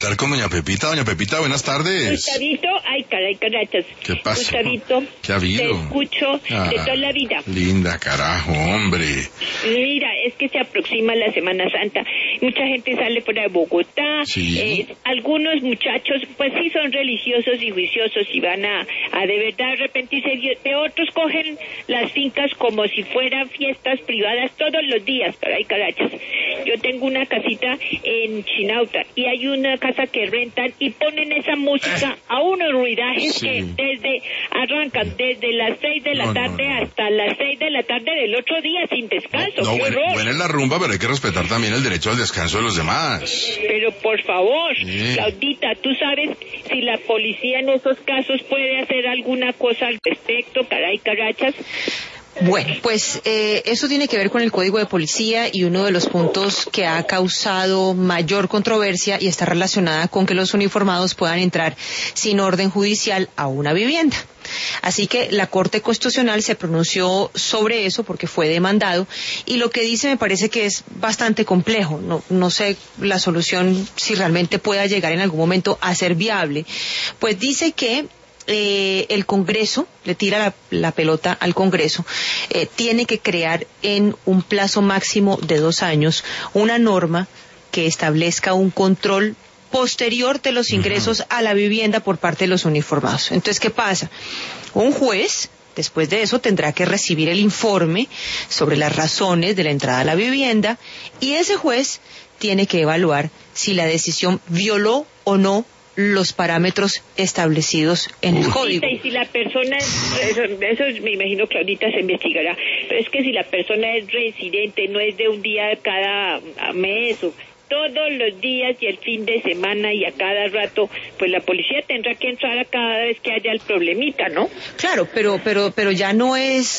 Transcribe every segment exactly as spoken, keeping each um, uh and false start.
Estar con doña Pepita. Doña Pepita, buenas tardes. Gustavito, ay, caray, carachas. ¿Qué pasa? Gustavito, ¿Qué ha habido? te escucho Ah, de toda la vida. Linda, carajo, hombre. Mira, es que se aproxima la Semana Santa. Mucha gente sale fuera de Bogotá. Sí. Eh, algunos muchachos, pues sí son religiosos y juiciosos y van a, a de verdad arrepentirse. De otros cogen las fincas como si fueran fiestas privadas todos los días, caray, carachas. Yo tengo una casita en Chinauta y hay una casa que rentan y ponen esa música a unos ruidajes Sí. que desde arrancan desde las seis de la No, no, tarde no. hasta las seis de la tarde del otro día sin descanso. No, ¡Qué bueno, horror! buena es la rumba, pero hay que respetar también el derecho al descanso de los demás. Pero por favor, Sí. Claudita, ¿tú sabes si la policía en esos casos puede hacer alguna cosa al respecto, caray, carachas? Bueno, pues eh, eso tiene que ver con el Código de Policía y uno de los puntos que ha causado mayor controversia y está relacionada con que los uniformados puedan entrar sin orden judicial a una vivienda. Así que la Corte Constitucional se pronunció sobre eso porque fue demandado y lo que dice me parece que es bastante complejo. No, no sé la solución si realmente pueda llegar en algún momento a ser viable. Pues dice que Eh, el Congreso, le tira la, la pelota al Congreso, eh, tiene que crear en un plazo máximo de dos años una norma que establezca un control posterior de los ingresos uh-huh. a la vivienda por parte de los uniformados. Entonces, ¿qué pasa? Un juez, después de eso, tendrá que recibir el informe sobre las razones de la entrada a la vivienda y ese juez tiene que evaluar si la decisión violó o no los parámetros establecidos en el código. Y si la persona, eso, eso me imagino Claudita se investigará, pero es que si la persona es residente, no es de un día cada mes o todos los días y el fin de semana y a cada rato, pues la policía tendrá que entrar a cada vez que haya el problemita, ¿no? Claro, pero pero pero ya no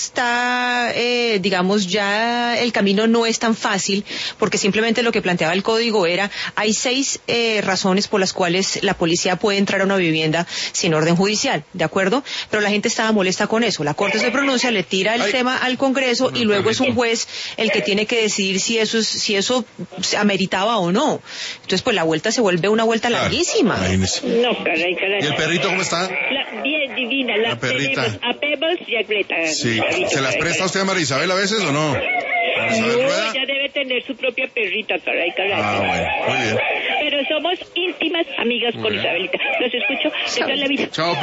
está, eh, digamos, ya el camino no es tan fácil, porque simplemente lo que planteaba el código era, hay seis eh, razones por las cuales la policía puede entrar a una vivienda sin orden judicial, ¿de acuerdo? Pero la gente estaba molesta con eso, la Corte se pronuncia, le tira el Ay. tema al Congreso y luego es un juez el que tiene que decidir si eso es, si eso ameritaba o no. Entonces, pues la vuelta se vuelve una vuelta claro, larguísima. Imagínese. No, caray, caray. ¿Y el perrito cómo está? La, bien, divina. La, la perrita. A Pebbles y a Greta. Sí. Perrito, ¿se las presta usted a María Isabel a veces o no? No, ella debe tener su propia perrita, caray, caray. Ah, bueno, muy bien. Pero somos íntimas amigas muy con bien. Isabelita. Los escucho de toda la vida. Chao.